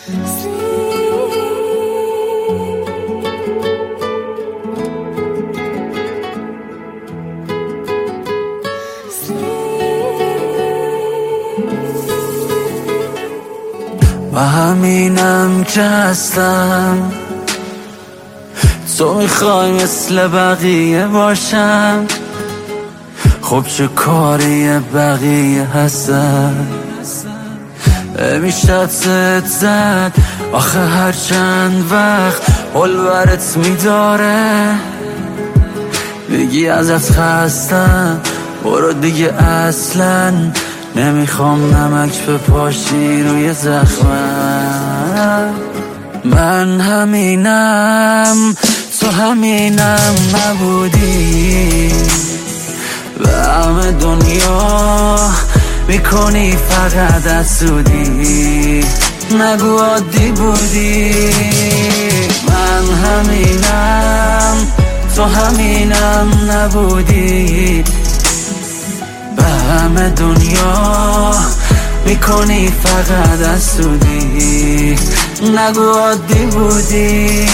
و همینم که هستم، تو میخوای مثل بقیه باشم، خب چه کاری بقیه هستن؟ میشه ست زد آخه هر چند وقت حل برت میداره، بگی ازت خستم برو دیگه، اصلا نمیخوام نمک بپاشی روی زخمم. من همینم، تو همینم نبودی، و همه دنیا میکنی فقط حسودی، نگو عادی بودی. من همینم، تو همینم نبودی، به همه دنیا میکنی فقط حسودی، نگو عادی بودی.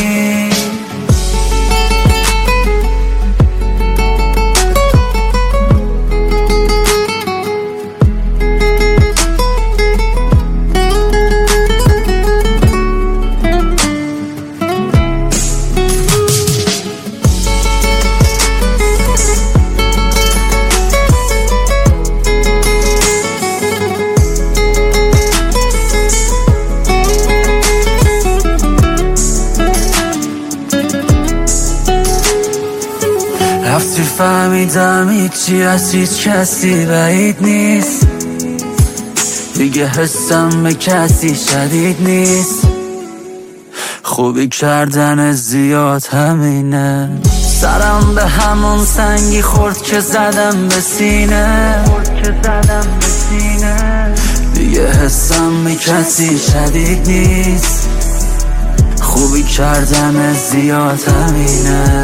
رفتی فهمیدم هیچی از هیچ کسی بعید نیست، دیگه حسم به کسی شدید نیست، خوبی کردن زیاد همینه، سرم به همون سنگی خورد که زدم به سینه، دیگه حسم به کسی شدید نیست، خوبی کردن زیاد همینه.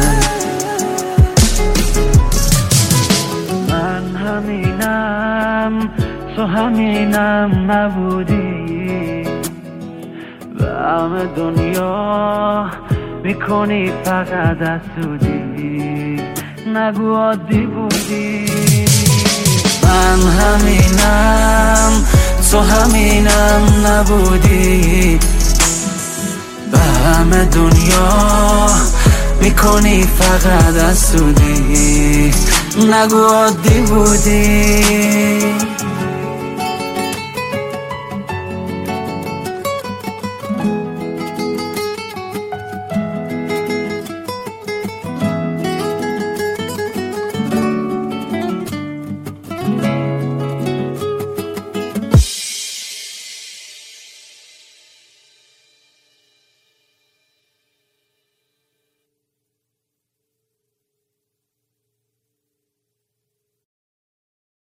همینم، تو همینم نبودی، و همه دنیا میکنی فقط حسودی، نگو عادی بودی. من همینم، تو همینم نبودی، و همه دنیا میکنی فقط حسودی، نگو عادی بودی.